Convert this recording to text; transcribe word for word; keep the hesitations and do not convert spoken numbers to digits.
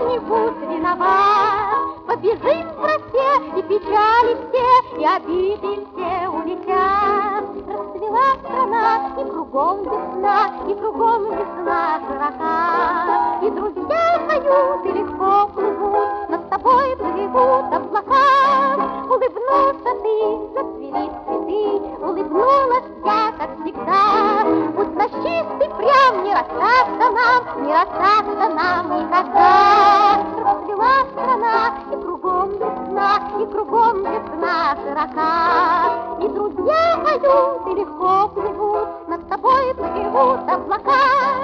кто-нибудь виноват. Побежим в росе, и печали все, и обиды все улетят. Расцвела страна, и кругом весна, и кругом весна широка. И друзья поют, и легко плывут, над тобой плывут облака. Улыбнулся ты, зацвели цветы, улыбнулась я, как всегда. Пусть ночистый прям не расстаться нам, не расстаться нам никогда. Расцвела страна, и кругом весна, и кругом весна широка. И друзья поют, и легко плывут, над тобой плывут облака.